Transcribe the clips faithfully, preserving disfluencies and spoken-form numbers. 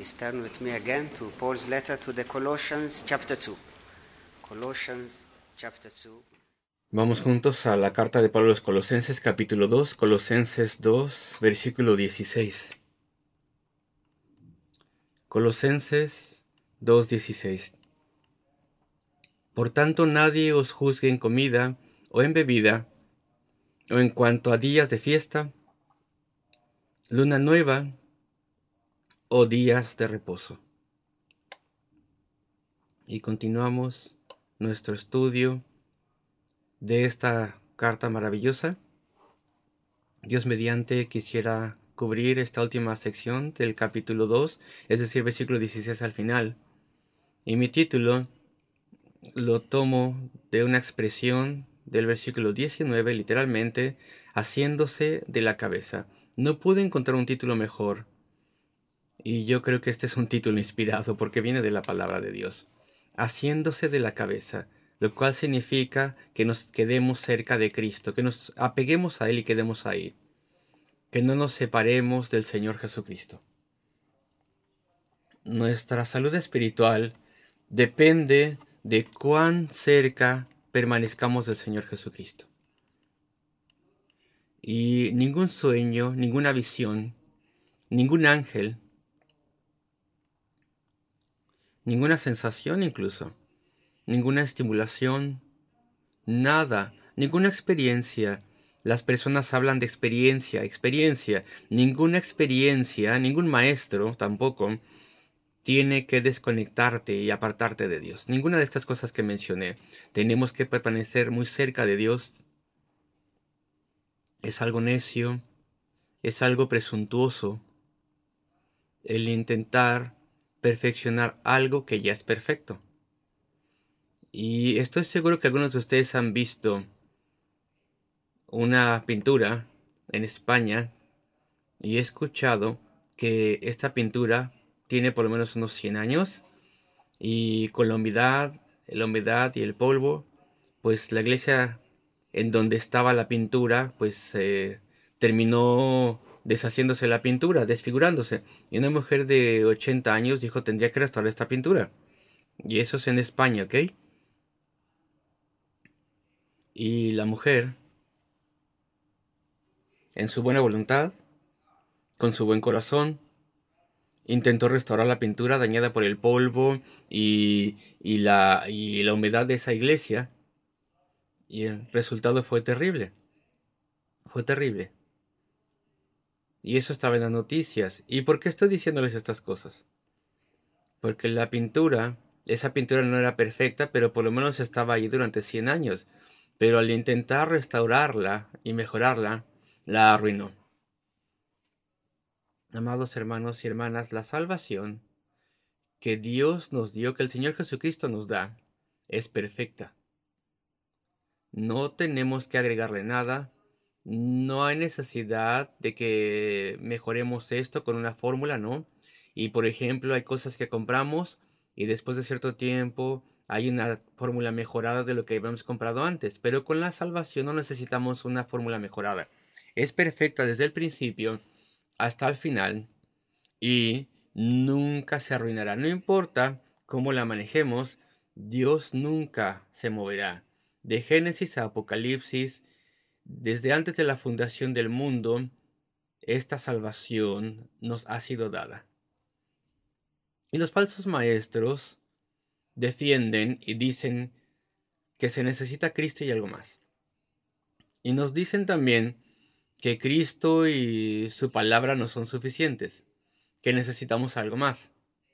Please turn with me again to Paul's letter to the Colossians, chapter two. Colossians, chapter two. Vamos juntos a la carta de Pablo a los Colosenses, capítulo dos, Colosenses dos, versículo dieciséis. Colosenses dos, dieciséis. Por tanto, nadie os juzgue en comida o en bebida, o en cuanto a días de fiesta, luna nueva o días de reposo. Y continuamos nuestro estudio de esta carta maravillosa. Dios mediante quisiera cubrir esta última sección del capítulo dos, es decir, versículo dieciséis al final. Y mi título lo tomo de una expresión del versículo diecinueve, literalmente, haciéndose de la cabeza. No pude encontrar un título mejor. Y yo creo que este es un título inspirado porque viene de la palabra de Dios. Haciéndose de la cabeza, lo cual significa que nos quedemos cerca de Cristo, que nos apeguemos a Él y quedemos ahí. Que no nos separemos del Señor Jesucristo. Nuestra salud espiritual depende de cuán cerca permanezcamos del Señor Jesucristo. Y ningún sueño, ninguna visión, ningún ángel, ninguna sensación incluso, ninguna estimulación, nada, ninguna experiencia. Las personas hablan de experiencia, experiencia. Ninguna experiencia, ningún maestro tampoco tiene que desconectarte y apartarte de Dios. Ninguna de estas cosas que mencioné. Tenemos que permanecer muy cerca de Dios. Es algo necio, es algo presuntuoso el intentar perfeccionar algo que ya es perfecto. Y estoy seguro que algunos de ustedes han visto una pintura en España y he escuchado que esta pintura tiene por lo menos unos cien años y con la humedad, la humedad y el polvo, pues la iglesia en donde estaba la pintura, pues eh, terminó deshaciéndose la pintura, desfigurándose. Y una mujer de ochenta años dijo, tendría que restaurar esta pintura. Y eso es en España, ¿ok? Y la mujer, en su buena voluntad, con su buen corazón, intentó restaurar la pintura dañada por el polvo y, y, la, y la humedad de esa iglesia. Y el resultado fue terrible. Fue terrible. Y eso estaba en las noticias. ¿Y por qué estoy diciéndoles estas cosas? Porque la pintura, esa pintura no era perfecta, pero por lo menos estaba ahí durante cien años. Pero al intentar restaurarla y mejorarla, la arruinó. Amados hermanos y hermanas, la salvación que Dios nos dio, que el Señor Jesucristo nos da, es perfecta. No tenemos que agregarle nada. No hay necesidad de que mejoremos esto con una fórmula, ¿no? Y por ejemplo, hay cosas que compramos y después de cierto tiempo hay una fórmula mejorada de lo que habíamos comprado antes. Pero con la salvación no necesitamos una fórmula mejorada. Es perfecta desde el principio hasta el final y nunca se arruinará. No importa cómo la manejemos, Dios nunca se moverá. De Génesis a Apocalipsis, desde antes de la fundación del mundo, esta salvación nos ha sido dada. Y los falsos maestros defienden y dicen que se necesita Cristo y algo más. Y nos dicen también que Cristo y su palabra no son suficientes, que necesitamos algo más.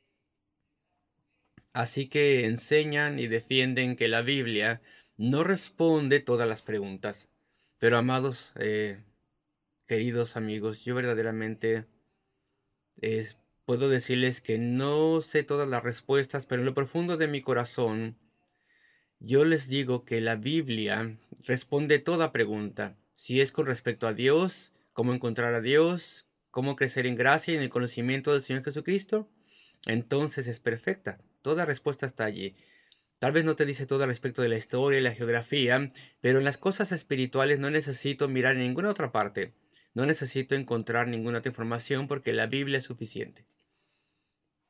Así que enseñan y defienden que la Biblia no responde todas las preguntas. Pero amados, eh, queridos amigos, yo verdaderamente eh, puedo decirles que no sé todas las respuestas, pero en lo profundo de mi corazón, yo les digo que la Biblia responde toda pregunta. Si es con respecto a Dios, cómo encontrar a Dios, cómo crecer en gracia y en el conocimiento del Señor Jesucristo, entonces es perfecta. Toda respuesta está allí. Tal vez no te dice todo al respecto de la historia y la geografía, pero en las cosas espirituales no necesito mirar en ninguna otra parte. No necesito encontrar ninguna otra información porque la Biblia es suficiente.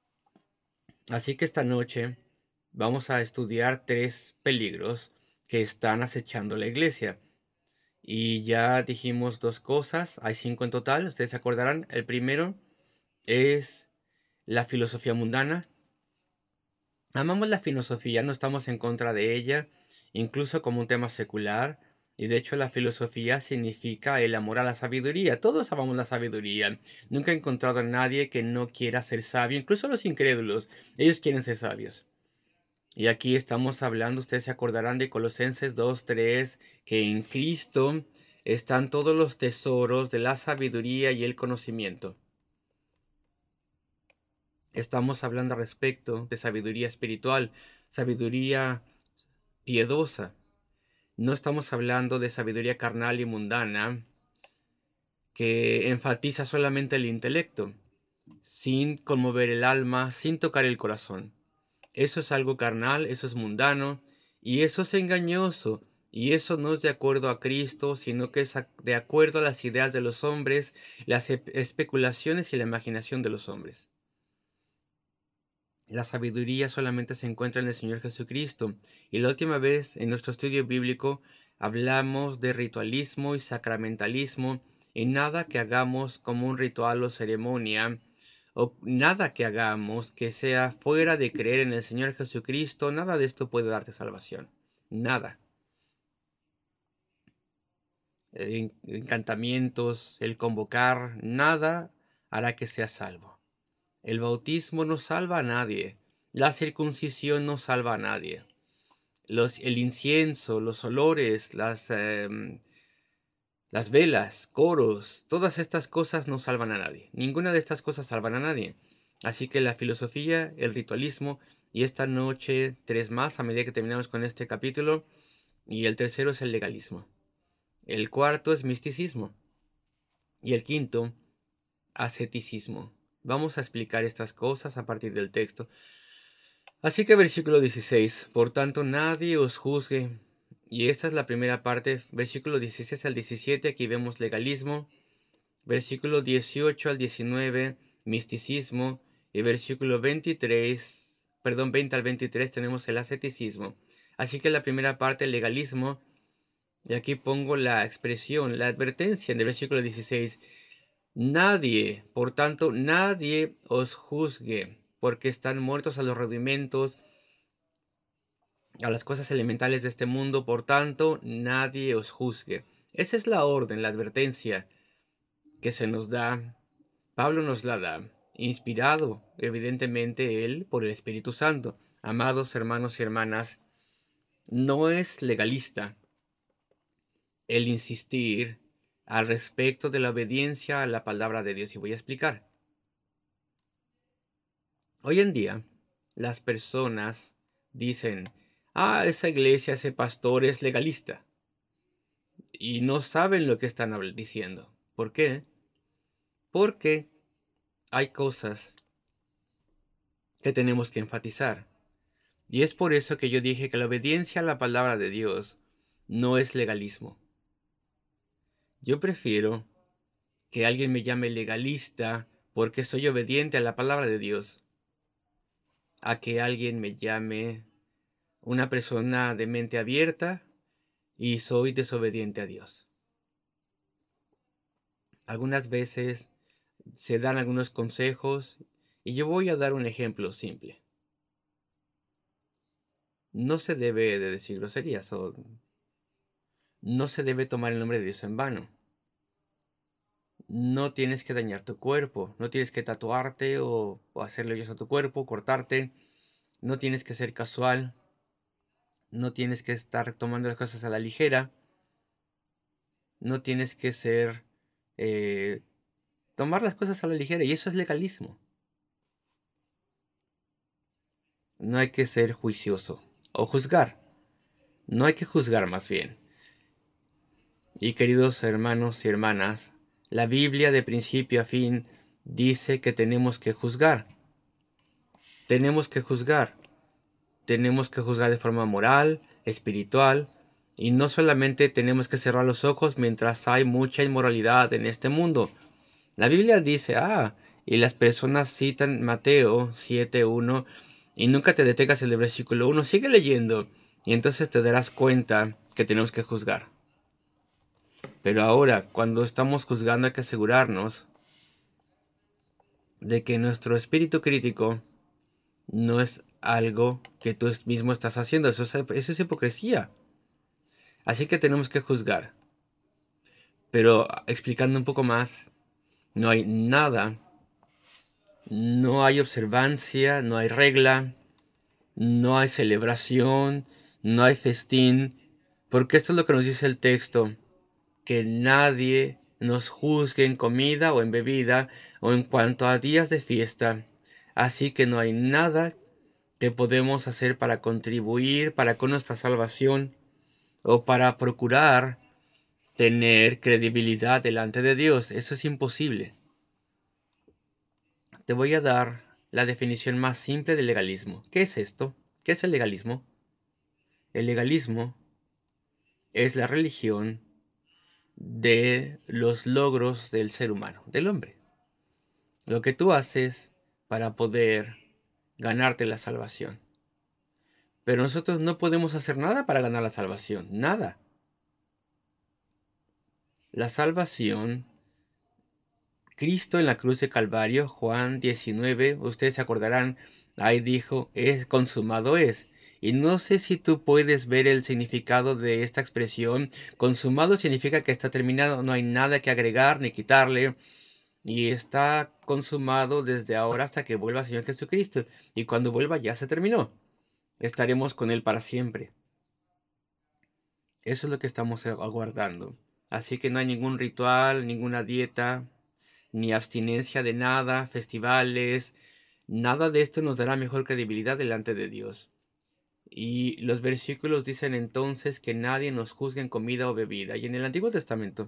Así que esta noche vamos a estudiar tres peligros que están acechando la iglesia. Y ya dijimos dos cosas, hay cinco en total, ustedes se acordarán. El primero es la filosofía mundana. Amamos la filosofía, no estamos en contra de ella, incluso como un tema secular. Y de hecho la filosofía significa el amor a la sabiduría. Todos amamos la sabiduría. Nunca he encontrado a nadie que no quiera ser sabio, incluso los incrédulos. Ellos quieren ser sabios. Y aquí estamos hablando, ustedes se acordarán de Colosenses dos, tres, que en Cristo están todos los tesoros de la sabiduría y el conocimiento. Estamos hablando al respecto de sabiduría espiritual, sabiduría piedosa. No estamos hablando de sabiduría carnal y mundana que enfatiza solamente el intelecto, sin conmover el alma, sin tocar el corazón. Eso es algo carnal, eso es mundano, y eso es engañoso, y eso no es de acuerdo a Cristo, sino que es de acuerdo a las ideas de los hombres, las especulaciones y la imaginación de los hombres. La sabiduría solamente se encuentra en el Señor Jesucristo. Y la última vez en nuestro estudio bíblico hablamos de ritualismo y sacramentalismo, y nada que hagamos como un ritual o ceremonia, o nada que hagamos que sea fuera de creer en el Señor Jesucristo, nada de esto puede darte salvación. Nada. En- encantamientos, el convocar, nada hará que seas salvo. El bautismo no salva a nadie. La circuncisión no salva a nadie. Los, el incienso, los olores, las, em, las velas, coros, todas estas cosas no salvan a nadie. Ninguna de estas cosas salvan a nadie. Así que la filosofía, el ritualismo y esta noche tres más a medida que terminamos con este capítulo. Y el tercero es el legalismo. El cuarto es misticismo. Y el quinto, asceticismo. Vamos a explicar estas cosas a partir del texto. Así que versículo dieciséis, por tanto nadie os juzgue. Y esta es la primera parte, versículo dieciséis al diecisiete, aquí vemos legalismo. Versículo dieciocho al diecinueve, misticismo. Y versículo veintitrés, perdón, veinte al veintitrés tenemos el asceticismo. Así que la primera parte, el legalismo. Y aquí pongo la expresión, la advertencia en el versículo dieciséis. Nadie, por tanto, nadie os juzgue, porque están muertos a los rudimentos, a las cosas elementales de este mundo, por tanto, nadie os juzgue. Esa es la orden, la advertencia que se nos da. Pablo nos la da, inspirado, evidentemente, él por el Espíritu Santo. Amados hermanos y hermanas, no es legalista el insistir al respecto de la obediencia a la palabra de Dios, y voy a explicar. Hoy en día, las personas dicen, ah, esa iglesia, ese pastor es legalista. Y no saben lo que están habl- diciendo. ¿Por qué? Porque hay cosas que tenemos que enfatizar. Y es por eso que yo dije que la obediencia a la palabra de Dios no es legalismo. Yo prefiero que alguien me llame legalista porque soy obediente a la palabra de Dios, a que alguien me llame una persona de mente abierta y soy desobediente a Dios. Algunas veces se dan algunos consejos y yo voy a dar un ejemplo simple. No se debe de decir groserías o no se debe tomar el nombre de Dios en vano. No tienes que dañar tu cuerpo, no tienes que tatuarte o, o hacerle hoyos a tu cuerpo, cortarte, no tienes que ser casual, no tienes que estar tomando las cosas a la ligera, no tienes que ser, eh, tomar las cosas a la ligera y eso es legalismo. No hay que ser juicioso o juzgar, no hay que juzgar más bien. Y queridos hermanos y hermanas, la Biblia de principio a fin dice que tenemos que juzgar. Tenemos que juzgar. Tenemos que juzgar de forma moral, espiritual, y no solamente tenemos que cerrar los ojos mientras hay mucha inmoralidad en este mundo. La Biblia dice, ah, y las personas citan Mateo siete uno, Y nunca te detengas en el versículo uno. Sigue leyendo. Y entonces te darás cuenta que tenemos que juzgar. Pero ahora, cuando estamos juzgando, hay que asegurarnos de que nuestro espíritu crítico no es algo que tú mismo estás haciendo. Eso es, eso es hipocresía. Así que tenemos que juzgar. Pero explicando un poco más, no hay nada, no hay observancia, no hay regla, no hay celebración, no hay festín, porque esto es lo que nos dice el texto, que nadie nos juzgue en comida o en bebida o en cuanto a días de fiesta. Así que no hay nada que podemos hacer para contribuir para con nuestra salvación o para procurar tener credibilidad delante de Dios. Eso es imposible. Te voy a dar la definición más simple del legalismo. ¿Qué es esto? ¿Qué es el legalismo? El legalismo es la religión de los logros del ser humano, del hombre. Lo que tú haces para poder ganarte la salvación. Pero nosotros no podemos hacer nada para ganar la salvación. Nada. La salvación, Cristo en la cruz de Calvario, Juan diecinueve, ustedes se acordarán, ahí dijo, es consumado es. Y no sé si tú puedes ver el significado de esta expresión. Consumado significa que está terminado, no hay nada que agregar ni quitarle. Y está consumado desde ahora hasta que vuelva el Señor Jesucristo. Y cuando vuelva ya se terminó. Estaremos con Él para siempre. Eso es lo que estamos aguardando. Así que no hay ningún ritual, ninguna dieta, ni abstinencia de nada, festivales. Nada de esto nos dará mejor credibilidad delante de Dios. Y los versículos dicen entonces que nadie nos juzgue en comida o bebida. Y en el Antiguo Testamento,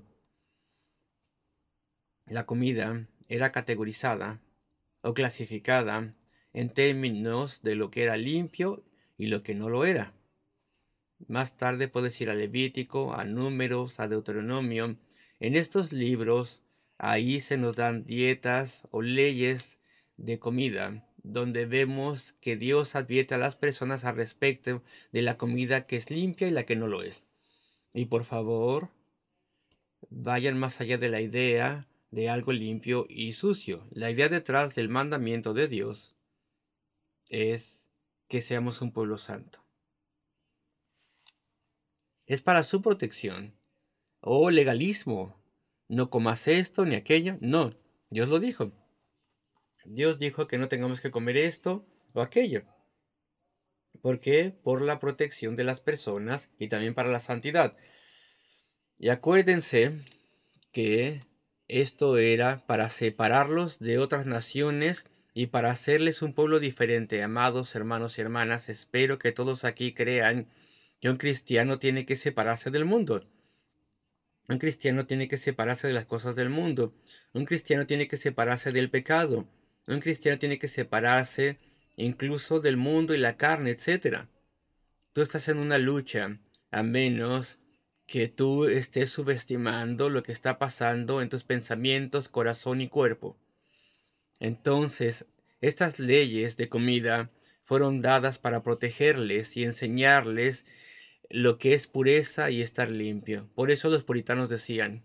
la comida era categorizada o clasificada en términos de lo que era limpio y lo que no lo era. Más tarde puedes ir a Levítico, a Números, a Deuteronomio. En estos libros, ahí se nos dan dietas o leyes de comida, donde vemos que Dios advierte a las personas al respecto de la comida que es limpia y la que no lo es. Y por favor, vayan más allá de la idea de algo limpio y sucio. La idea detrás del mandamiento de Dios es que seamos un pueblo santo. Es para su protección. Oh, legalismo. No comas esto ni aquello. No, Dios lo dijo. Dios dijo que no tengamos que comer esto o aquello. ¿Por qué? Por la protección de las personas y también para la santidad. Y acuérdense que esto era para separarlos de otras naciones y para hacerles un pueblo diferente. Amados hermanos y hermanas, espero que todos aquí crean que un cristiano tiene que separarse del mundo. Un cristiano tiene que separarse de las cosas del mundo. Un cristiano tiene que separarse del pecado. Un cristiano tiene que separarse incluso del mundo y la carne, etcétera. Tú estás en una lucha, a menos que tú estés subestimando lo que está pasando en tus pensamientos, corazón y cuerpo. Entonces, estas leyes de comida fueron dadas para protegerles y enseñarles lo que es pureza y estar limpio. Por eso los puritanos decían,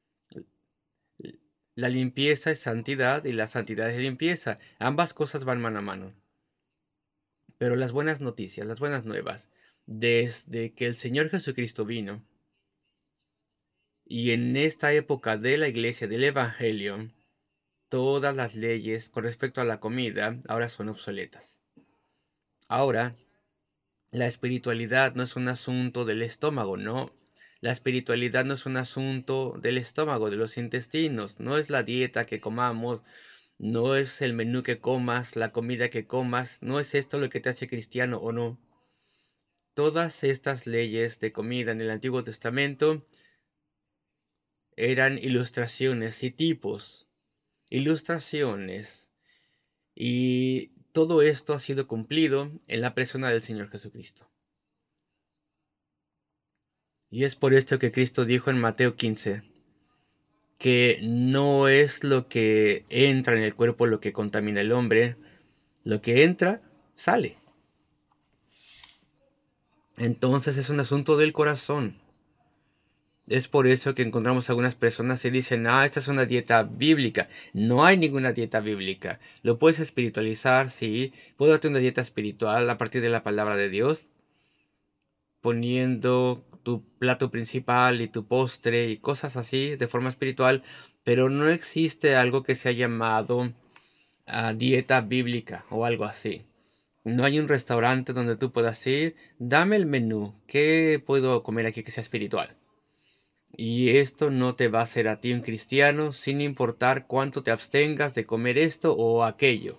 la limpieza es santidad y la santidad es limpieza. Ambas cosas van mano a mano. Pero las buenas noticias, las buenas nuevas, desde que el Señor Jesucristo vino, y en esta época de la iglesia del Evangelio, todas las leyes con respecto a la comida ahora son obsoletas. Ahora, la espiritualidad no es un asunto del estómago, no. La espiritualidad no es un asunto del estómago, de los intestinos. No es la dieta que comamos, no es el menú que comas, la comida que comas. No es esto lo que te hace cristiano o no. Todas estas leyes de comida en el Antiguo Testamento eran ilustraciones y tipos. Ilustraciones. Y todo esto ha sido cumplido en la persona del Señor Jesucristo. Y es por esto que Cristo dijo en Mateo quince, que no es lo que entra en el cuerpo lo que contamina al hombre. Lo que entra sale. Entonces es un asunto del corazón. Es por eso que encontramos algunas personas y dicen, ah, esta es una dieta bíblica. No hay ninguna dieta bíblica. Lo puedes espiritualizar, sí. Puedo darte una dieta espiritual a partir de la palabra de Dios, poniendo tu plato principal y tu postre y cosas así de forma espiritual, pero no existe algo que sea llamado ah, dieta bíblica o algo así. No hay un restaurante donde tú puedas ir, dame el menú, ¿qué puedo comer aquí que sea espiritual? Y esto no te va a hacer a ti un cristiano sin importar cuánto te abstengas de comer esto o aquello.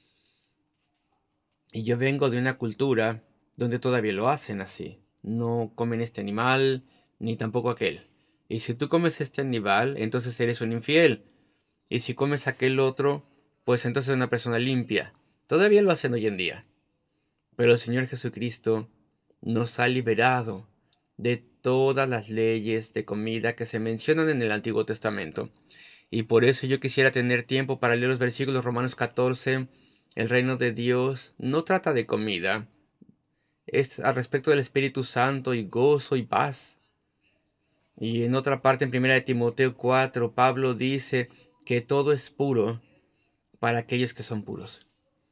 Y yo vengo de una cultura donde todavía lo hacen así. No comen este animal, ni tampoco aquel. Y si tú comes este animal, entonces eres un infiel. Y si comes aquel otro, pues entonces eres una persona limpia. Todavía lo hacen hoy en día. Pero el Señor Jesucristo nos ha liberado de todas las leyes de comida que se mencionan en el Antiguo Testamento. Y por eso yo quisiera tener tiempo para leer los versículos Romanos catorce. El reino de Dios no trata de comida. Es al respecto del Espíritu Santo y gozo y paz. Y en otra parte, en primera de Timoteo cuatro, Pablo dice que todo es puro para aquellos que son puros.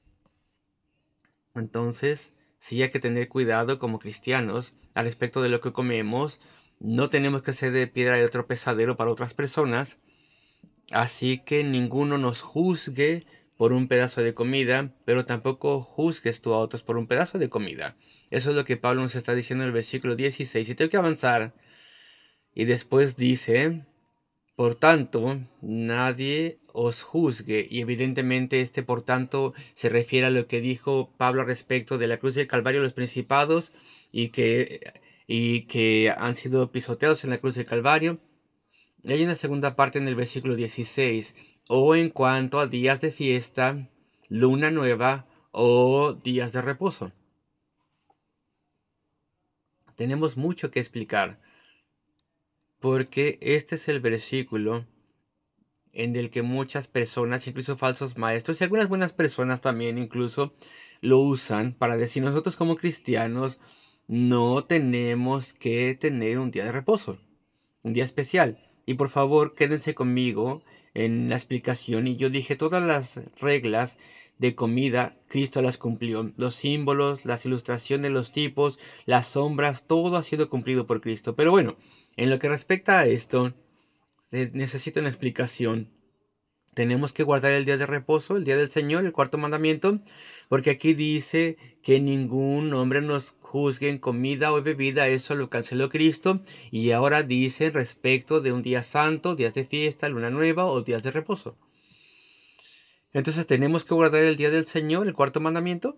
Entonces, sí hay que tener cuidado como cristianos al respecto de lo que comemos. No tenemos que ser de piedra de tropezadero para otras personas. Así que ninguno nos juzgue por un pedazo de comida, pero tampoco juzgues tú a otros por un pedazo de comida. Eso es lo que Pablo nos está diciendo en el versículo dieciséis. Y tengo que avanzar. Y después dice, por tanto, nadie os juzgue. Y evidentemente este por tanto se refiere a lo que dijo Pablo respecto de la cruz del Calvario, los principados, y que, y que han sido pisoteados en la cruz del Calvario. Y hay una segunda parte en el versículo dieciséis. O en cuanto a días de fiesta, luna nueva o días de reposo. Tenemos mucho que explicar. Porque este es el versículo en el que muchas personas, incluso falsos maestros y algunas buenas personas también incluso, lo usan para decir nosotros como cristianos no tenemos que tener un día de reposo, un día especial. Y por favor, quédense conmigo en la explicación. Y yo dije, todas las reglas de comida, Cristo las cumplió. Los símbolos, las ilustraciones, los tipos, las sombras, todo ha sido cumplido por Cristo. Pero bueno, en lo que respecta a esto, se necesita una explicación. Tenemos que guardar el día de reposo, el día del Señor, el cuarto mandamiento, porque aquí dice que ningún hombre nos juzgue en comida o bebida, eso lo canceló Cristo, y ahora dice respecto de un día santo, días de fiesta, luna nueva o días de reposo. Entonces, ¿tenemos que guardar el día del Señor, el cuarto mandamiento?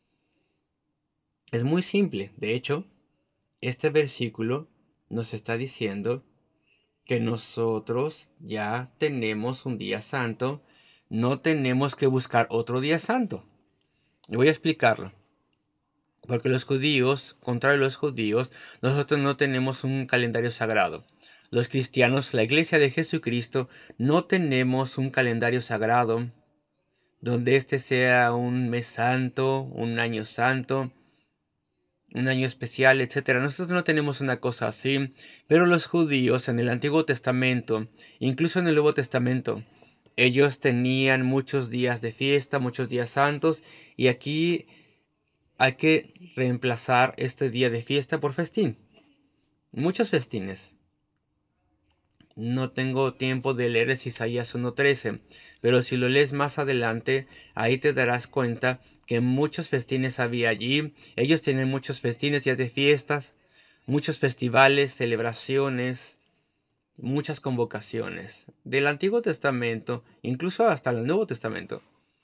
Es muy simple. De hecho, este versículo nos está diciendo que nosotros ya tenemos un día santo, no tenemos que buscar otro día santo. Y voy a explicarlo. Porque los judíos, contrario a los judíos, nosotros no tenemos un calendario sagrado. Los cristianos, la iglesia de Jesucristo, no tenemos un calendario sagrado donde este sea un mes santo, un año santo, un año especial, etcétera. Nosotros no tenemos una cosa así, pero los judíos en el Antiguo Testamento, incluso en el Nuevo Testamento, ellos tenían muchos días de fiesta, muchos días santos, y aquí hay que reemplazar este día de fiesta por festín. Muchos festines. No tengo tiempo de leer Isaías uno trece, pero si lo lees más adelante, ahí te darás cuenta que muchos festines había allí. Ellos tienen muchos festines, días de fiestas, muchos festivales, celebraciones, muchas convocaciones. Del Antiguo Testamento, incluso hasta el Nuevo Testamento.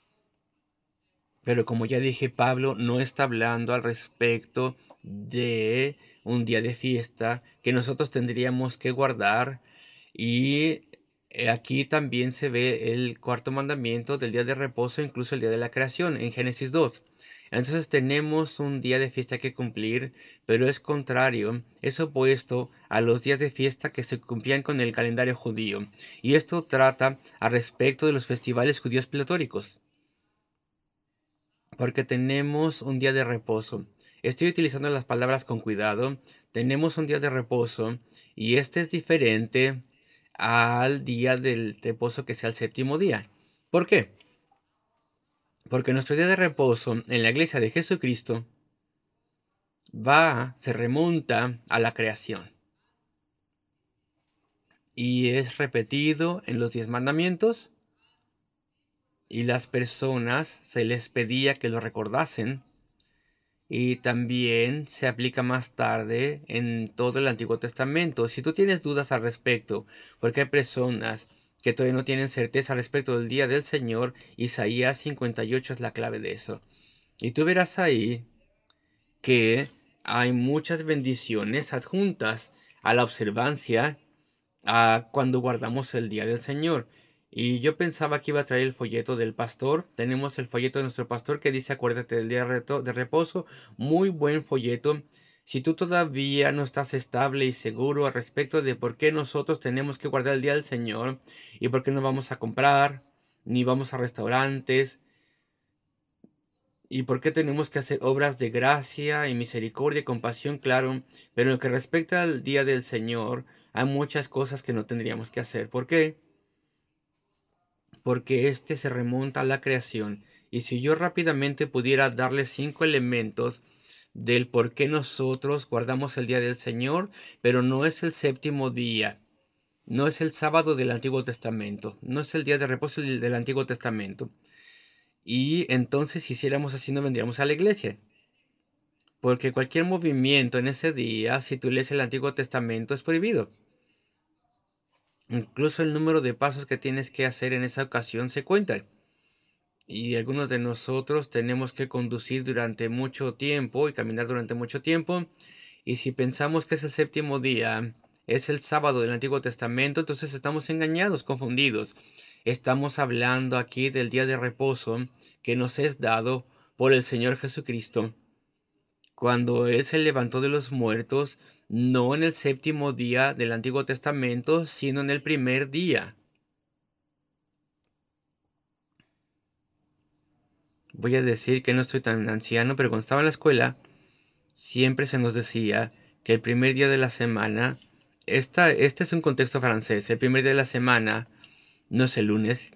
Pero como ya dije, Pablo no está hablando al respecto de un día de fiesta que nosotros tendríamos que guardar. Y eh, aquí también se ve el cuarto mandamiento del día de reposo, incluso el día de la creación, en Génesis dos. Entonces tenemos un día de fiesta que cumplir, pero es contrario, es opuesto a los días de fiesta que se cumplían con el calendario judío. Y esto trata al respecto de los festivales judíos pletónicos. Porque tenemos un día de reposo. Estoy utilizando las palabras con cuidado. Tenemos un día de reposo y este es diferente al día del reposo que sea el séptimo día. ¿Por qué? Porque nuestro día de reposo en la iglesia de Jesucristo va, se remonta a la creación. Y es repetido en los diez mandamientos. Y las personas se les pedía que lo recordasen. Y también se aplica más tarde en todo el Antiguo Testamento. Si tú tienes dudas al respecto, porque hay personas que todavía no tienen certeza respecto del día del Señor, Isaías cincuenta y ocho es la clave de eso. Y tú verás ahí que hay muchas bendiciones adjuntas a la observancia a cuando guardamos el día del Señor. Y yo pensaba que iba a traer el folleto del pastor. Tenemos el folleto de nuestro pastor que dice acuérdate del día de reposo. Muy buen folleto. Si tú todavía no estás estable y seguro al respecto de por qué nosotros tenemos que guardar el día del Señor y por qué no vamos a comprar, ni vamos a restaurantes, y por qué tenemos que hacer obras de gracia y misericordia y compasión, claro, pero en lo que respecta al día del Señor, hay muchas cosas que no tendríamos que hacer. ¿Por qué? Porque este se remonta a la creación. Y si yo rápidamente pudiera darle cinco elementos del por qué nosotros guardamos el día del Señor, pero no es el séptimo día, no es el sábado del Antiguo Testamento, no es el día de reposo del, del Antiguo Testamento. Y entonces si hiciéramos así no vendríamos a la iglesia. Porque cualquier movimiento en ese día, si tú lees el Antiguo Testamento, es prohibido. Incluso el número de pasos que tienes que hacer en esa ocasión se cuenta. Y algunos de nosotros tenemos que conducir durante mucho tiempo y caminar durante mucho tiempo. Y si pensamos que es el séptimo día, es el sábado del Antiguo Testamento, entonces estamos engañados, confundidos. Estamos hablando aquí del día de reposo que nos es dado por el Señor Jesucristo, cuando Él se levantó de los muertos, no en el séptimo día del Antiguo Testamento, sino en el primer día. Voy a decir que no estoy tan anciano, pero cuando estaba en la escuela, siempre se nos decía que el primer día de la semana, esta, este es un contexto francés, el primer día de la semana no es el lunes,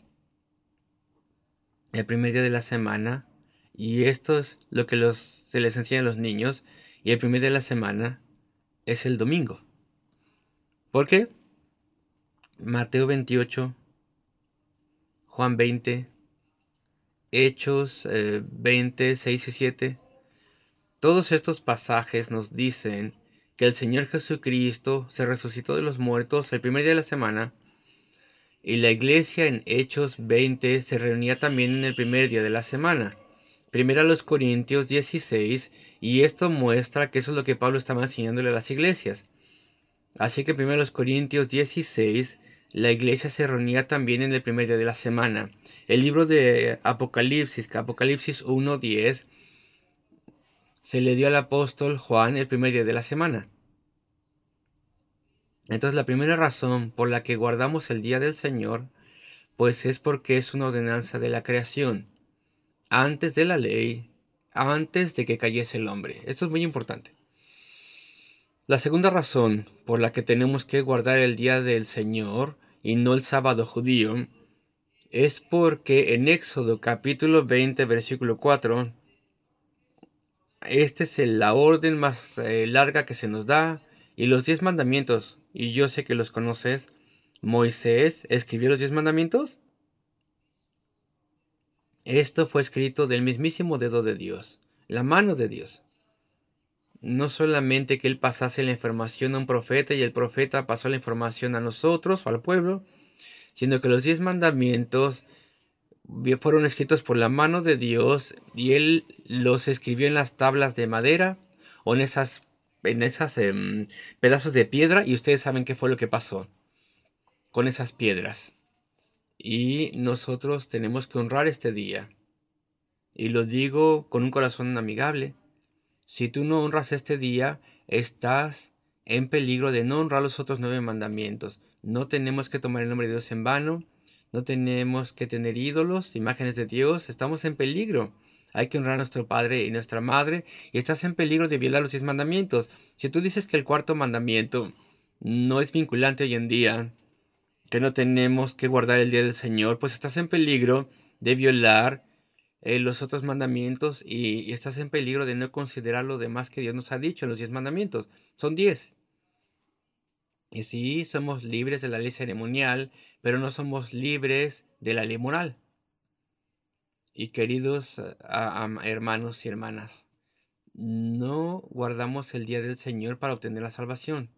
el primer día de la semana, y esto es lo que los, se les enseña a los niños, y el primer día de la semana es el domingo. ¿Por qué? Mateo veintiocho, Juan veinte, Hechos eh, veinte, seis y siete. Todos estos pasajes nos dicen que el Señor Jesucristo se resucitó de los muertos el primer día de la semana y la iglesia en Hechos veinte se reunía también en el primer día de la semana. Primero a los Corintios dieciséis, y esto muestra que eso es lo que Pablo estaba enseñándole a las iglesias. Así que primero a los Corintios dieciséis, la iglesia se reunía también en el primer día de la semana. El libro de Apocalipsis, Apocalipsis uno diez, se le dio al apóstol Juan el primer día de la semana. Entonces la primera razón por la que guardamos el día del Señor, pues es porque es una ordenanza de la creación, antes de la ley, antes de que cayese el hombre. Esto es muy importante. La segunda razón por la que tenemos que guardar el día del Señor y no el sábado judío es porque en Éxodo capítulo veinte versículo cuatro, esta es la orden más eh, larga que se nos da, y los diez mandamientos, y yo sé que los conoces. Moisés escribió los diez mandamientos. Esto fue escrito del mismísimo dedo de Dios, la mano de Dios. No solamente que él pasase la información a un profeta y el profeta pasó la información a nosotros o al pueblo, sino que los diez mandamientos fueron escritos por la mano de Dios y él los escribió en las tablas de madera o en esas, en esas eh, pedazos de piedra, y ustedes saben qué fue lo que pasó con esas piedras. Y nosotros tenemos que honrar este día. Y lo digo con un corazón amigable. Si tú no honras este día, estás en peligro de no honrar los otros nueve mandamientos. No tenemos que tomar el nombre de Dios en vano. No tenemos que tener ídolos, imágenes de Dios. Estamos en peligro. hay que honrar a nuestro padre y nuestra madre, y estás en peligro de violar los diez mandamientos. Si tú dices que el cuarto mandamiento no es vinculante hoy en día, que no tenemos que guardar el día del Señor, pues estás en peligro de violar eh, los otros mandamientos y, y estás en peligro de no considerar lo demás que Dios nos ha dicho en los diez mandamientos. Son diez. Y sí, somos libres de la ley ceremonial, pero no somos libres de la ley moral. Y queridos eh, a- am- hermanos y hermanas, no guardamos el día del Señor para obtener la salvación.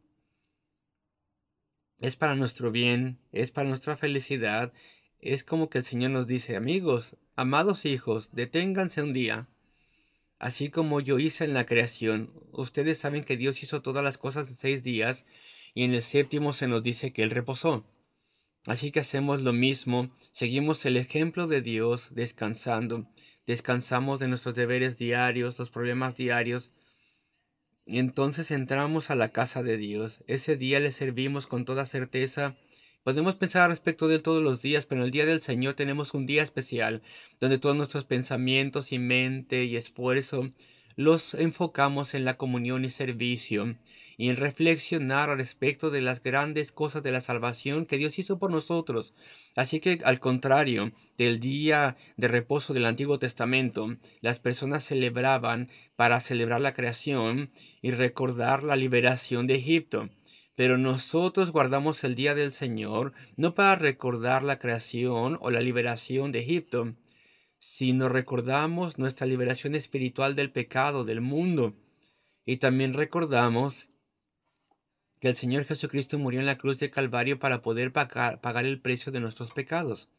Es para nuestro bien, es para nuestra felicidad. Es como que el Señor nos dice, amigos, amados hijos, deténganse un día. Así como yo hice en la creación, ustedes saben que Dios hizo todas las cosas en seis días y en el séptimo se nos dice que Él reposó. Así que hacemos lo mismo, seguimos el ejemplo de Dios descansando, descansamos de nuestros deberes diarios, los problemas diarios, y entonces entramos a la casa de Dios. Ese día le servimos con toda certeza. Podemos pensar al respecto de él todos los días, pero en el día del Señor tenemos un día especial, donde todos nuestros pensamientos y mente y esfuerzo los enfocamos en la comunión y servicio, y en reflexionar al respecto de las grandes cosas de la salvación que Dios hizo por nosotros. Así que, al contrario del día de reposo del Antiguo Testamento, las personas celebraban para celebrar la creación y recordar la liberación de Egipto. Pero nosotros guardamos el día del Señor no para recordar la creación o la liberación de Egipto, sino recordamos nuestra liberación espiritual del pecado, del mundo. Y también recordamos que el Señor Jesucristo murió en la cruz de Calvario para poder pagar, pagar el precio de nuestros pecados.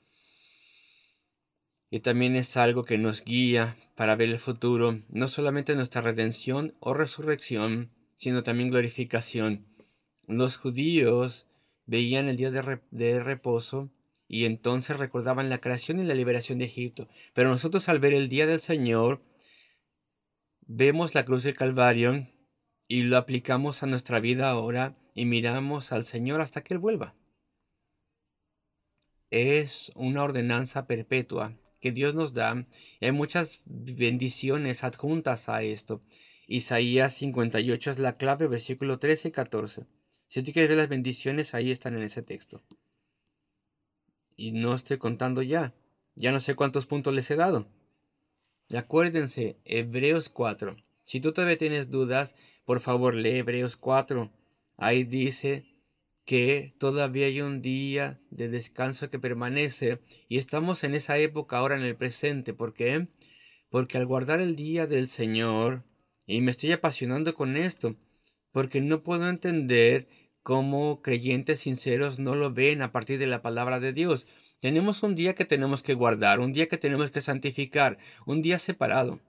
Y también es algo que nos guía para ver el futuro, no solamente nuestra redención o resurrección, sino también glorificación. Los judíos veían el día de, re- de reposo y entonces recordaban la creación y la liberación de Egipto. Pero nosotros, al ver el día del Señor, vemos la cruz del Calvario y lo aplicamos a nuestra vida ahora y miramos al Señor hasta que Él vuelva. Es una ordenanza perpetua que Dios nos da, y hay muchas bendiciones adjuntas a esto. Isaías cincuenta y ocho es la clave, versículo trece y catorce. Si tú quieres ver las bendiciones, ahí están en ese texto. Y no estoy contando ya. Ya no sé cuántos puntos les he dado. Y acuérdense, Hebreos cuatro. Si tú todavía tienes dudas, por favor lee Hebreos cuatro. Ahí dice que todavía hay un día de descanso que permanece y estamos en esa época ahora en el presente. ¿Por qué? Porque al guardar el día del Señor, y me estoy apasionando con esto, porque no puedo entender cómo creyentes sinceros no lo ven a partir de la palabra de Dios. Tenemos un día que tenemos que guardar, un día que tenemos que santificar, un día separado.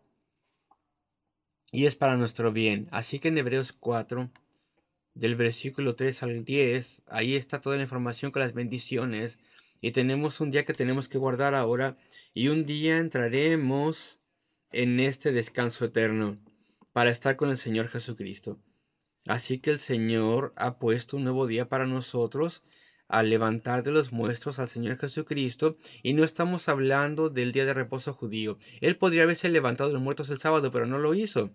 Y es para nuestro bien. Así que en Hebreos cuatro, del versículo tres al diez, ahí está toda la información con las bendiciones. Y tenemos un día que tenemos que guardar ahora, y un día entraremos en este descanso eterno para estar con el Señor Jesucristo. Así que el Señor ha puesto un nuevo día para nosotros al levantar de los muertos al Señor Jesucristo, y no estamos hablando del día de reposo judío. Él podría haberse levantado de los muertos el sábado, pero no lo hizo.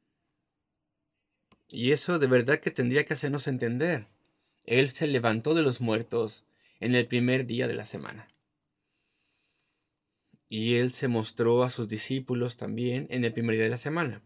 Y eso de verdad que tendría que hacernos entender. Él se levantó de los muertos en el primer día de la semana. Y Él se mostró a sus discípulos también en el primer día de la semana.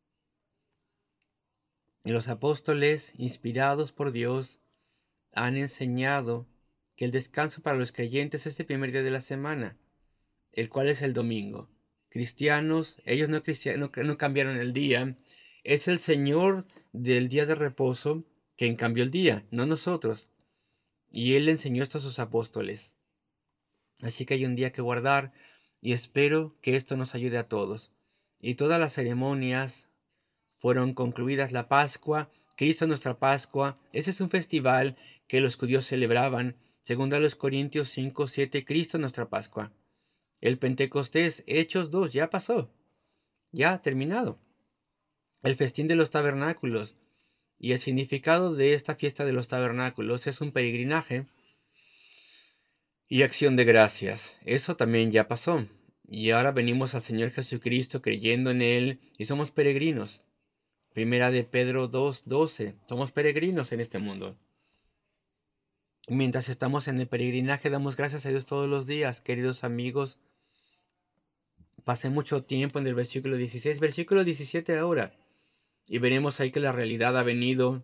Y los apóstoles, inspirados por Dios, han enseñado que el descanso para los creyentes es el primer día de la semana, el cual es el domingo. Cristianos, ellos no, cristianos, no cambiaron el día. Es el Señor del día de reposo quien cambió el día, no nosotros. Y Él enseñó esto a sus apóstoles. Así que hay un día que guardar y espero que esto nos ayude a todos. Y todas las ceremonias fueron concluidas. La Pascua, Cristo nuestra Pascua, ese es un festival que los judíos celebraban. Según a los Corintios cinco, siete, Cristo nuestra Pascua. El Pentecostés, Hechos dos, ya pasó, ya ha terminado. El festín de los tabernáculos. Y el significado de esta fiesta de los tabernáculos es un peregrinaje y acción de gracias. Eso también ya pasó. Y ahora venimos al Señor Jesucristo creyendo en Él y somos peregrinos. Primera de Pedro dos doce. Somos peregrinos en este mundo. Mientras estamos en el peregrinaje, damos gracias a Dios todos los días, queridos amigos. Pasé mucho tiempo en el versículo dieciséis, versículo diecisiete ahora. Y veremos ahí que la realidad ha venido.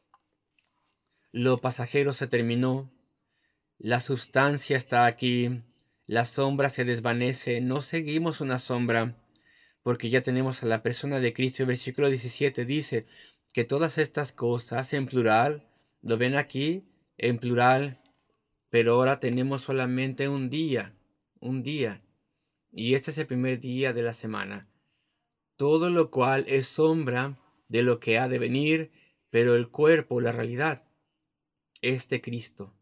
Lo pasajero se terminó. La sustancia está aquí. La sombra se desvanece. No seguimos una sombra, porque ya tenemos a la persona de Cristo. El versículo diecisiete dice que todas estas cosas en plural, lo ven aquí, en plural, pero ahora tenemos solamente un día, un día. Y este es el primer día de la semana. Todo lo cual es sombra de lo que ha de venir, pero el cuerpo, la realidad, es de Cristo.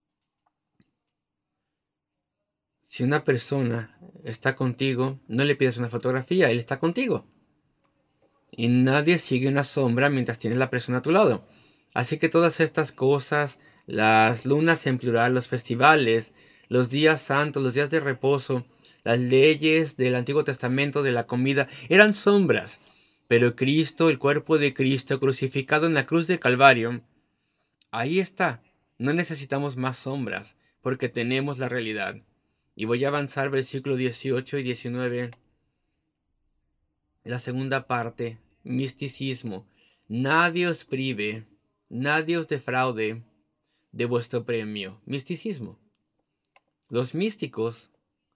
Si una persona está contigo, no le pides una fotografía, él está contigo. Y nadie sigue una sombra mientras tienes la persona a tu lado. Así que todas estas cosas, las lunas en plural, los festivales, los días santos, los días de reposo, las leyes del Antiguo Testamento, de la comida, eran sombras. Pero Cristo, el cuerpo de Cristo, crucificado en la cruz de Calvario, ahí está. No necesitamos más sombras, porque tenemos la realidad. Y voy a avanzar versículos dieciocho y diecinueve. La segunda parte, misticismo. Nadie os prive, nadie os defraude de vuestro premio. Misticismo. Los místicos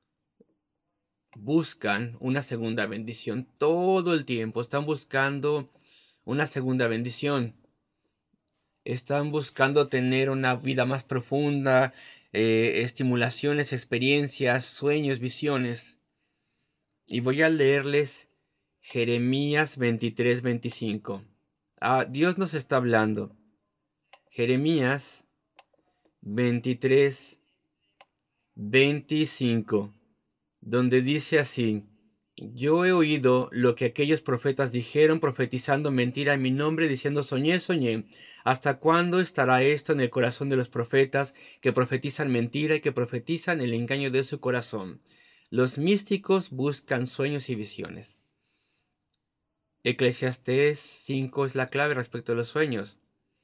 buscan una segunda bendición todo el tiempo. Están buscando una segunda bendición. Están buscando tener una vida más profunda, eh, estimulaciones, experiencias, sueños, visiones. Y voy a leerles Jeremías veintitrés veinticinco. Ah, Dios nos está hablando. Jeremías veintitrés veinticinco, donde dice así: yo he oído lo que aquellos profetas dijeron, profetizando mentira en mi nombre, diciendo soñé, soñé. ¿Hasta cuándo estará esto en el corazón de los profetas que profetizan mentira y que profetizan el engaño de su corazón? Los místicos buscan sueños y visiones. Eclesiastés cinco es la clave respecto a los sueños.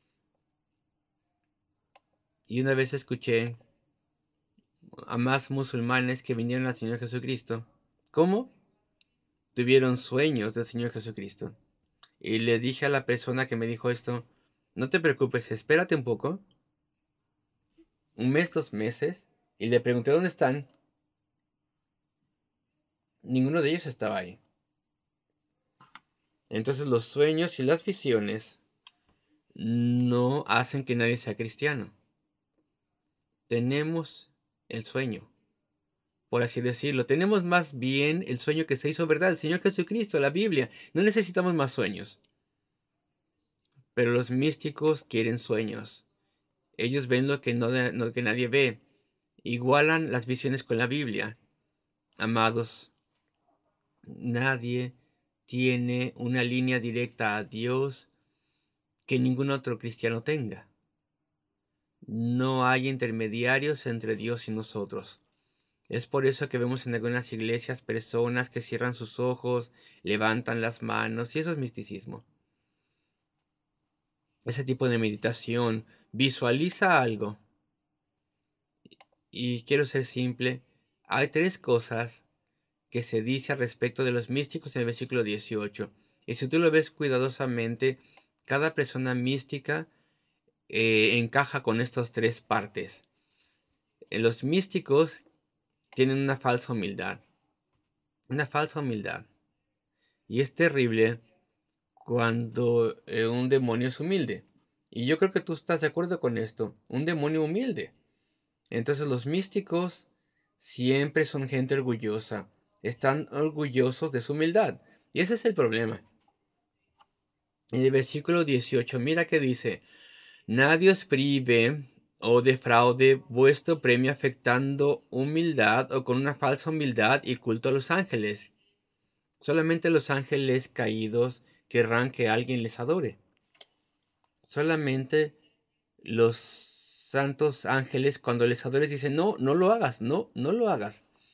Y una vez escuché a más musulmanes que vinieron al Señor Jesucristo. ¿Cómo? Tuvieron sueños del Señor Jesucristo. Y le dije a la persona que me dijo esto: no te preocupes, espérate un poco. Un mes, dos meses. Y le pregunté dónde están. Ninguno de ellos estaba ahí. Entonces los sueños y las visiones no hacen que nadie sea cristiano. Tenemos el sueño, por así decirlo. Tenemos más bien el sueño que se hizo verdad, el Señor Jesucristo, la Biblia. No necesitamos más sueños. Pero los místicos quieren sueños. Ellos ven lo que, no, lo que nadie ve. Igualan las visiones con la Biblia. Amados, nadie tiene una línea directa a Dios que ningún otro cristiano tenga. No hay intermediarios entre Dios y nosotros. Es por eso que vemos en algunas iglesias personas que cierran sus ojos, levantan las manos, y eso es misticismo. Ese tipo de meditación visualiza algo. Y quiero ser simple. Hay tres cosas que se dice al respecto de los místicos en el versículo dieciocho. Y si tú lo ves cuidadosamente, cada persona mística eh, encaja con estas tres partes. Eh, los místicos tienen una falsa humildad. Una falsa humildad. Y es terrible cuando eh, un demonio es humilde. Y yo creo que tú estás de acuerdo con esto. Un demonio humilde. Entonces los místicos siempre son gente orgullosa. Están orgullosos de su humildad. Y ese es el problema. En el versículo dieciocho, mira que dice: nadie os prive o defraude vuestro premio afectando humildad o con una falsa humildad y culto a los ángeles. Solamente los ángeles caídos querrán que alguien les adore. Solamente los santos ángeles, cuando les adores, dicen: no, no lo hagas, no, no lo hagas.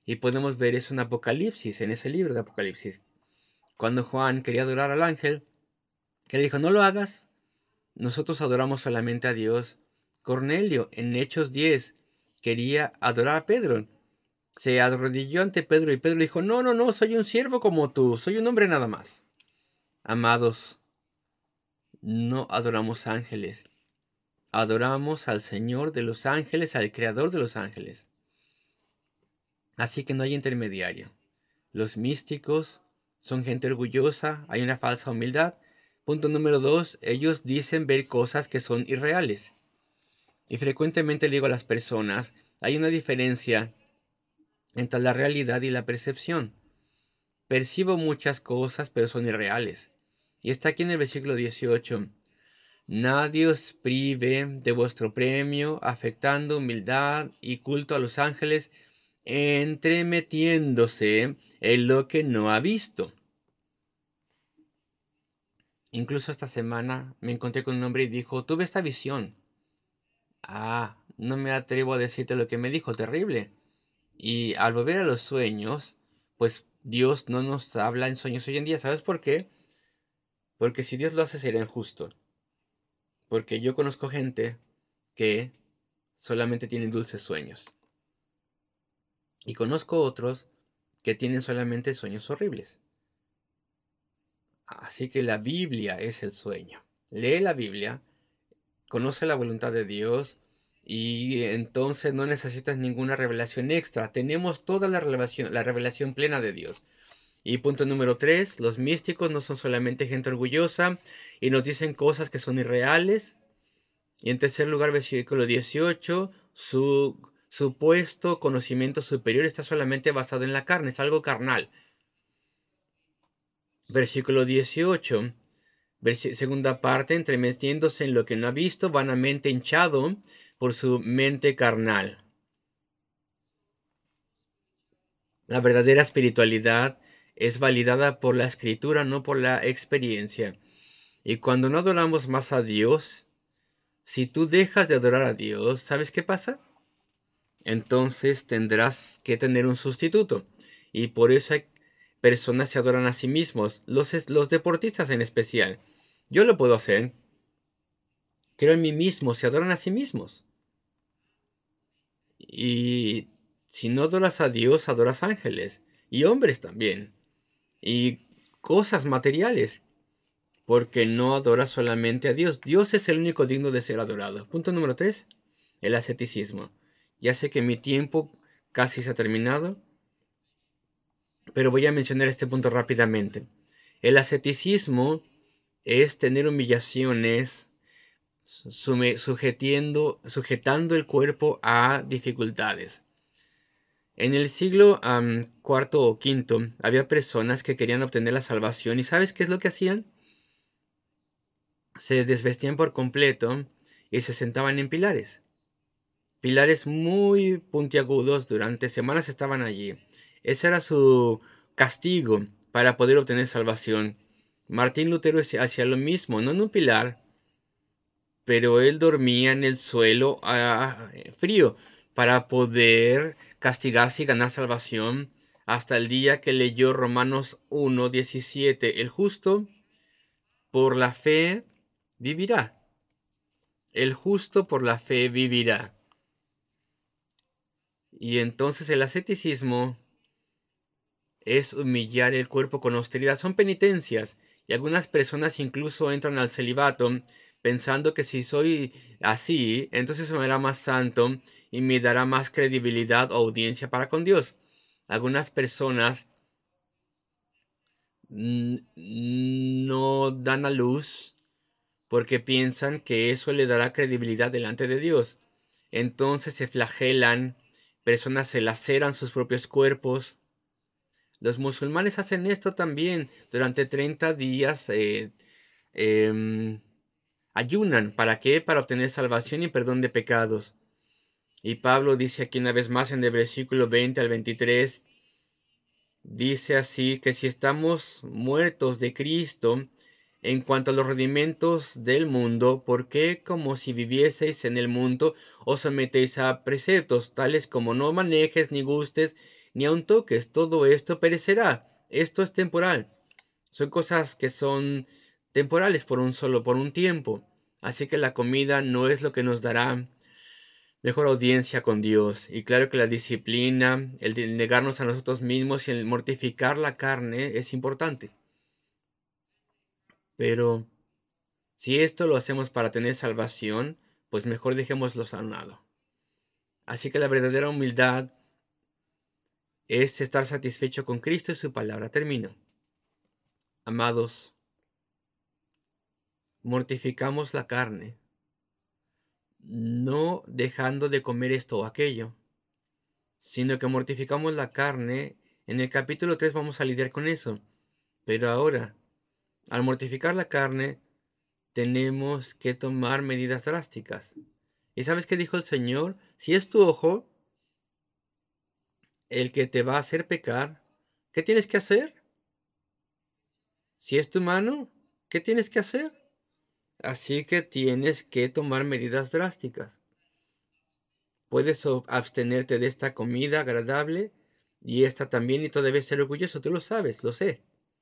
Y podemos ver eso en Apocalipsis, en ese libro de Apocalipsis. Cuando Juan quería adorar al ángel, que le dijo, no lo hagas, nosotros adoramos solamente a Dios. Cornelio, en Hechos diez, quería adorar a Pedro. Se arrodilló ante Pedro y Pedro dijo, no, no, no, soy un siervo como tú, soy un hombre nada más. Amados, no adoramos ángeles, adoramos al Señor de los ángeles, al Creador de los ángeles. Así que no hay intermediario. Los místicos son gente orgullosa, hay una falsa humildad. Punto número dos, ellos dicen ver cosas que son irreales. Y frecuentemente le digo a las personas, hay una diferencia entre la realidad y la percepción. Percibo muchas cosas, pero son irreales. Y está aquí en el versículo dieciocho. Nadie os prive de vuestro premio, afectando humildad y culto a los ángeles, entremetiéndose en lo que no ha visto. Incluso esta semana me encontré con un hombre y dijo, tuve esta visión. Ah, no me atrevo a decirte lo que me dijo, terrible. Y al volver a los sueños, pues Dios no nos habla en sueños hoy en día. ¿Sabes por qué? Porque si Dios lo hace sería injusto. Porque yo conozco gente que solamente tienen dulces sueños. Y conozco otros que tienen solamente sueños horribles. Así que la Biblia es el sueño. Lee la Biblia, conoce la voluntad de Dios y entonces no necesitas ninguna revelación extra. Tenemos toda la revelación, la revelación plena de Dios. Y punto número tres, los místicos no son solamente gente orgullosa y nos dicen cosas que son irreales. Y en tercer lugar, versículo dieciocho, su supuesto conocimiento superior está solamente basado en la carne, es algo carnal. Versículo dieciocho, segunda parte, entremetiéndose en lo que no ha visto, vanamente hinchado por su mente carnal. La verdadera espiritualidad es validada por la escritura, no por la experiencia. Y cuando no adoramos más a Dios, si tú dejas de adorar a Dios, ¿sabes qué pasa? Entonces tendrás que tener un sustituto. Y por eso hay personas que se adoran a sí mismos, los, los deportistas en especial. Yo lo puedo hacer. Creo en mí mismo, se adoran a sí mismos. Y si no adoras a Dios, adoras ángeles. Y hombres también. Y cosas materiales. Porque no adoras solamente a Dios. Dios es el único digno de ser adorado. Punto número tres. El asceticismo. Ya sé que mi tiempo casi se ha terminado, pero voy a mencionar este punto rápidamente. El asceticismo es tener humillaciones, sujetando, sujetando el cuerpo a dificultades. En el siglo um, cuarto o quinto había personas que querían obtener la salvación y ¿sabes qué es lo que hacían? Se desvestían por completo y se sentaban en pilares. Pilares muy puntiagudos, durante semanas estaban allí. Ese era su castigo para poder obtener salvación. Martín Lutero hacía lo mismo, no en un pilar, pero él dormía en el suelo uh, frío para poder castigarse y ganar salvación hasta el día que leyó Romanos uno diecisiete. El justo por la fe vivirá. El justo por la fe vivirá. Y entonces el asceticismo es humillar el cuerpo con austeridad. Son penitencias. Y algunas personas incluso entran al celibato pensando que si soy así, entonces me hará más santo y me dará más credibilidad o audiencia para con Dios. Algunas personas no dan a luz porque piensan que eso le dará credibilidad delante de Dios. Entonces se flagelan, personas se laceran sus propios cuerpos. Los musulmanes hacen esto también. Durante treinta días eh, eh, ayunan. ¿Para qué? Para obtener salvación y perdón de pecados. Y Pablo dice aquí una vez más en el versículo veinte al veintitrés. Dice así que si estamos muertos de Cristo en cuanto a los rudimentos del mundo, ¿por qué como si vivieseis en el mundo os sometéis a preceptos tales como no manejes ni gustes ni aun toques. Todo esto perecerá. Esto es temporal. Son cosas que son temporales por un solo, por un tiempo. Así que la comida no es lo que nos dará mejor audiencia con Dios. Y claro que la disciplina, el de negarnos a nosotros mismos y el mortificar la carne es importante. Pero si esto lo hacemos para tener salvación, pues mejor dejémoslo a un lado. Así que la verdadera humildad es estar satisfecho con Cristo y su palabra. Termino. Amados, mortificamos la carne, no dejando de comer esto o aquello, sino que mortificamos la carne. En el capítulo tres vamos a lidiar con eso. Pero ahora, al mortificar la carne, tenemos que tomar medidas drásticas. ¿Y sabes qué dijo el Señor? Si es tu ojo el que te va a hacer pecar, ¿qué tienes que hacer? Si es tu mano, ¿qué tienes que hacer? Así que tienes que tomar medidas drásticas. Puedes abstenerte de esta comida agradable y esta también, y todavía ser orgulloso. Tú lo sabes, lo sé.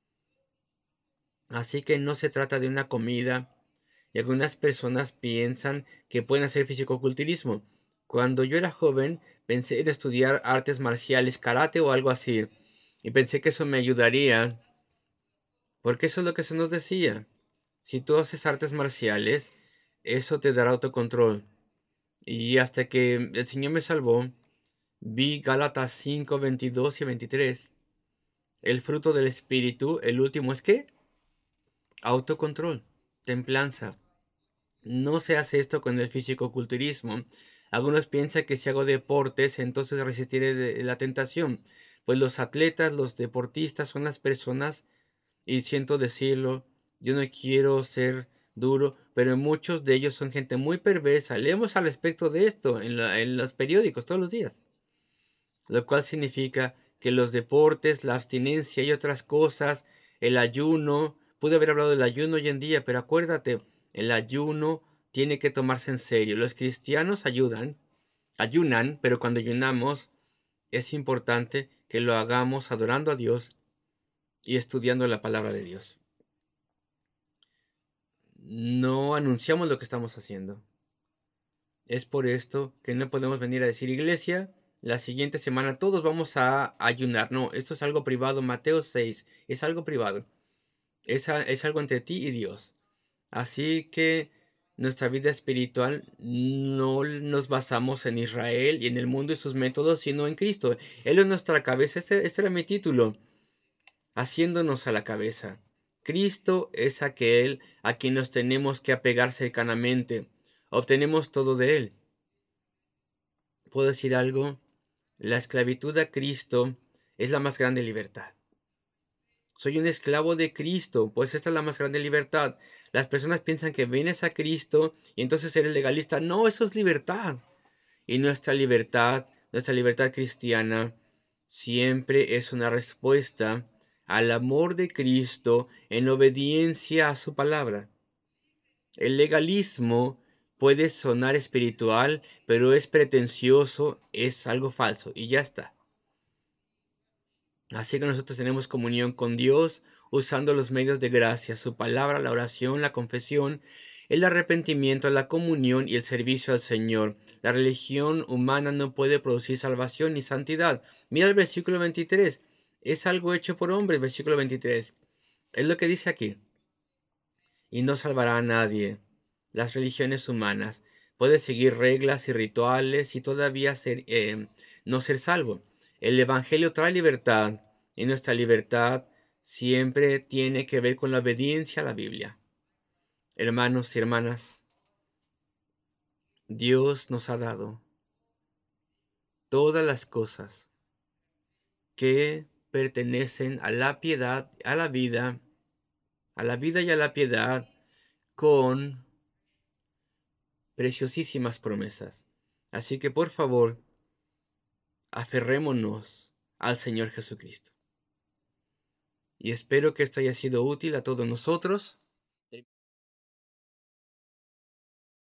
Así que no se trata de una comida. Y algunas personas piensan que pueden hacer fisicoculturismo. Cuando yo era joven, pensé en estudiar artes marciales, karate o algo así. Y pensé que eso me ayudaría, porque eso es lo que se nos decía. Si tú haces artes marciales, eso te dará autocontrol. Y hasta que el Señor me salvó, vi Gálatas cinco, veintidós y veintitrés. El fruto del Espíritu, el último es ¿qué? Autocontrol, templanza. No se hace esto con el fisicoculturismo. Algunos piensan que si hago deportes, entonces resistiré de la tentación. Pues los atletas, los deportistas son las personas, y siento decirlo, yo no quiero ser duro, pero muchos de ellos son gente muy perversa. Leemos al respecto de esto en, la, en los periódicos todos los días. Lo cual significa que los deportes, la abstinencia y otras cosas, el ayuno, pude haber hablado del ayuno hoy en día, pero acuérdate, el ayuno tiene que tomarse en serio. Los cristianos ayudan, ayunan, pero cuando ayunamos es importante que lo hagamos adorando a Dios y estudiando la palabra de Dios. No anunciamos lo que estamos haciendo. Es por esto que no podemos venir a decir, iglesia, la siguiente semana todos vamos a ayunar. No, esto es algo privado. Mateo seis es algo privado. Es, a, es algo entre ti y Dios. Así que nuestra vida espiritual no nos basamos en Israel y en el mundo y sus métodos, sino en Cristo. Él es nuestra cabeza. Este, este era mi título. Haciéndonos a la cabeza. Cristo es aquel a quien nos tenemos que apegar cercanamente. Obtenemos todo de Él. ¿Puedo decir algo? La esclavitud a Cristo es la más grande libertad. Soy un esclavo de Cristo, pues esta es la más grande libertad. Las personas piensan que vienes a Cristo y entonces eres legalista. No, eso es libertad. Y nuestra libertad, nuestra libertad cristiana, siempre es una respuesta al amor de Cristo en obediencia a su palabra. El legalismo puede sonar espiritual, pero es pretencioso, es algo falso y ya está. Así que nosotros tenemos comunión con Dios usando los medios de gracia, su palabra, la oración, la confesión, el arrepentimiento, la comunión y el servicio al Señor. La religión humana no puede producir salvación ni santidad. Mira el versículo veintitrés. Es algo hecho por hombres, versículo veintitrés. Es lo que dice aquí. Y no salvará a nadie. Las religiones humanas. Puede seguir reglas y rituales y todavía ser, eh, no ser salvo. El Evangelio trae libertad y nuestra libertad siempre tiene que ver con la obediencia a la Biblia. Hermanos y hermanas, Dios nos ha dado todas las cosas que pertenecen a la piedad, a la vida, a la vida y a la piedad con preciosísimas promesas. Así que por favor, aferrémonos al Señor Jesucristo. Y espero que esto haya sido útil a todos nosotros.